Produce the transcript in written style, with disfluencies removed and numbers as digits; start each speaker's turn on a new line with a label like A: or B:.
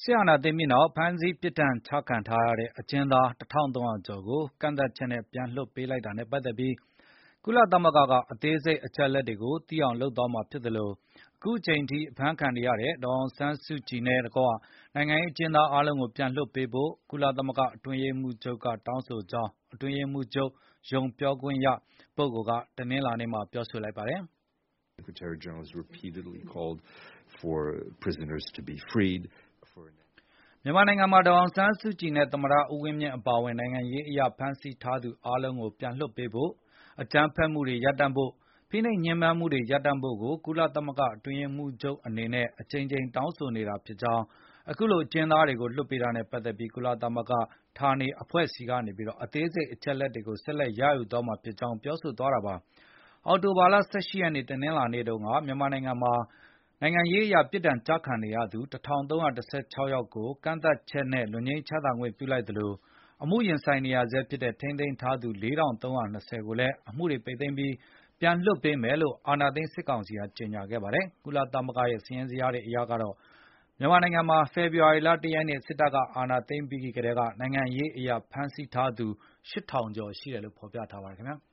A: စစ်အာဏာသိမ်းပြီးနောက် ဖမ်းဆီးပြစ်ဒဏ်ချခံထားရတဲ့ အကျဉ်းသား 1,300 ကျော်ကို ကန့်သတ်ချက်နဲ့ ပြန်လွှတ်ပေးလိုက်တာနဲ့ ပတ်သက်ပြီး ကုလသမဂ္ဂက အသေးစိတ် အချက်အလက်တွေကို သိအောင်လုပ်သွားမှာဖြစ်သလို၊ အခုအချိန်အထိ ဖမ်းခံနေရတဲ့ ဒေါ်အောင်ဆန်းစုကြည်နဲ့တကွ နိုင်ငံရေးအကျဉ်းသား အားလုံးကို ပြန်လွှတ်ပေးဖို့ ကုလသမဂ္ဂ အတွင်းရေးမှူးချုပ်က တောင်းဆိုကြောင်း အတွင်းရေးမှူးချုပ်ရုံး ပြောခွင့်ရပုဂ္ဂိုလ်က တနင်္လာနေ့မှာ ပြောဆိုလိုက်ပါတယ်
B: ။ Secretary General has repeatedly called for prisoners to be freed.
A: မြန်မာနိုင်ငံမှာ ဒေါ်အောင်ဆန်းစုကြည်နဲ့ သမ္မတဦးဝင်းမြင့်အပါအဝင် နိုင်ငံရေးအရ ဖမ်းဆီးထားသူအားလုံးကို ပြန်လွှတ်ပေးဖို့၊ အကြမ်းဖက်မှုတွေရပ်တန့်ဖို့၊ ဖိနှိပ်ညှဉ်းပန်းမှုတွေ ရပ်တန့်ဖို့ကို ကုလသမဂ္ဂ အတွင်းရေးမှူးချုပ်အနေနဲ့ အကြိမ်ကြိမ်တောင်းဆိုနေတာဖြစ်ကြောင်း၊ အခုလို အကျဉ်းသားတွေကို လွှတ်ပေးတာနဲ့ ပတ်သက်ပြီး ကုလသမဂ္ဂဌာနေအဖွဲ့ဆီကနေ အသေးစိတ် အချက်အလက်တွေကို ဆက်လက်ရယူသွားမှာဖြစ်ကြောင်း ပြောဆိုသွားတာပါ။ အောက်တိုဘာလ ၁၈ ရက်နေ့ တနင်္လာနေ့တုန်းက မြန်မာနိုင်ငံမှာ နိုင်ငံရေးအရ ပြစ်ဒဏ်ကျခံနေရသူ ၁,၃၁၆ ယောက်ကို ကန့်သတ်ချက်နဲ့ လွတ်ငြိမ်းချမ်းသာခွင့်ပြုလိုက်သလို၊ အမှုရင်ဆိုင်နေရဆဲဖြစ်တဲ့ ထိန်းသိမ်းထားသူ ၄,၃၂၀ ကိုလည်း အမှုတွေပိတ်သိမ်းပြီး ပြန်လွှတ်ပေးမယ်လို့ အာဏာသိမ်းစစ်ကောင်စီက ကြေညာခဲ့ပါတယ်။ ကုလသမဂ္ဂရဲ့ စာရင်းဇယားတွေအရကတော့ မြန်မာနိုင်ငံမှာ ဖေဖော်ဝါရီလ ၁ ရက်နေ့ စစ်တပ်က အာဏာသိမ်းပြီးကတည်းက နိုင်ငံရေးအရ ဖမ်းဆီးထားသူ ၈,၀၀၀ ကျော်ရှိတယ်လို့ ဖော်ပြထားပါတယ်ခင်ဗျာ။